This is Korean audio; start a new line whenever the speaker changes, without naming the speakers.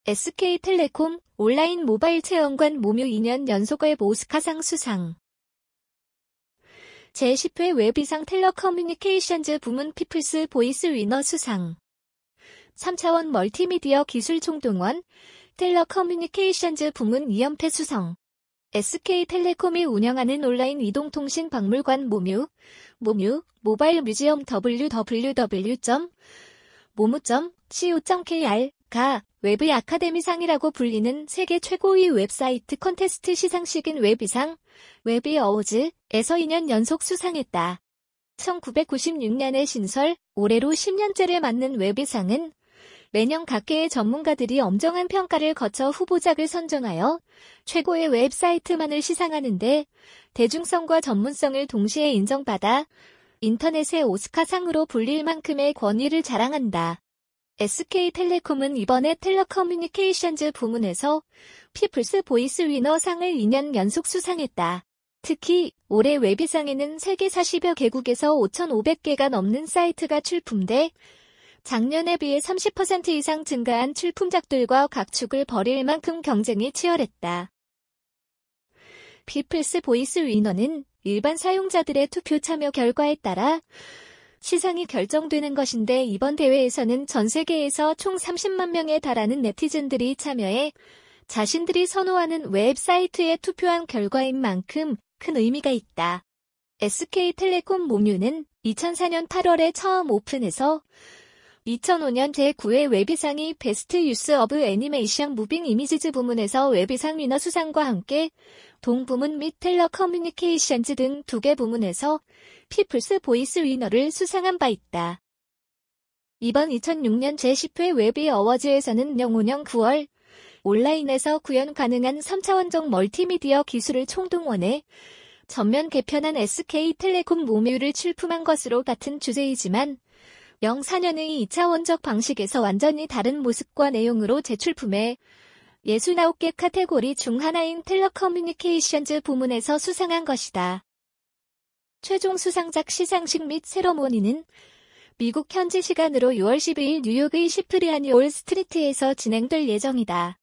SK텔레콤 온라인 모바일 체험관 모뮤 2년 연속 웹 오스카상 수상. 제10회 웹이상 텔레커뮤니케이션즈 부문 피플스 보이스 위너 수상. 3차원 멀티미디어 기술 총동원 텔레커뮤니케이션즈 부문 2연패 수상. SK텔레콤이 운영하는 온라인 이동통신 박물관 모뮤 모바일 뮤지엄 www.momu.co.kr 웹의 아카데미상이라고 불리는 세계 최고의 웹사이트 콘테스트 시상식인 웹이상, 웹이 어워즈에서 2년 연속 수상했다. 1996년에 신설, 올해로 10년째를 맞는 웹이상은 매년 각계의 전문가들이 엄정한 평가를 거쳐 후보작을 선정하여 최고의 웹사이트만을 시상하는데 대중성과 전문성을 동시에 인정받아 인터넷의 오스카상으로 불릴 만큼의 권위를 자랑한다. SK텔레콤은 이번에 텔레커뮤니케이션즈 부문에서 피플스 보이스 위너 상을 2년 연속 수상했다. 특히 올해 웹이상에는 세계 40여 개국에서 5,500개가 넘는 사이트가 출품돼 작년에 비해 30% 이상 증가한 출품작들과 각축을 벌일 만큼 경쟁이 치열했다. 피플스 보이스 위너는 일반 사용자들의 투표 참여 결과에 따라 시상이 결정되는 것인데 이번 대회에서는 전 세계에서 총 30만 명에 달하는 네티즌들이 참여해 자신들이 선호하는 웹사이트에 투표한 결과인 만큼 큰 의미가 있다. SK텔레콤 모뮤는 2004년 8월에 처음 오픈해서 2005년 제9회 웹이상이 베스트 유스 오브 애니메이션 무빙 이미지즈 부문에서 웹이상 위너 수상과 함께 동부문 및 텔레커뮤니케이션즈 등 2개 부문에서 피플스 보이스 위너를 수상한 바 있다. 이번 2006년 제10회 웹이 어워즈에서는 2005년 9월 온라인에서 구현 가능한 3차원적 멀티미디어 기술을 총동원해 전면 개편한 SK텔레콤 모뮤를 출품한 것으로 같은 주제이지만 04년의 2차원적 방식에서 완전히 다른 모습과 내용으로 재출품해 69개 카테고리 중 하나인 텔레커뮤니케이션즈 부문에서 수상한 것이다. 최종 수상작 시상식 및 세러모니는 미국 현지 시간으로 6월 12일 뉴욕의 시프리아니 올 스트리트에서 진행될 예정이다.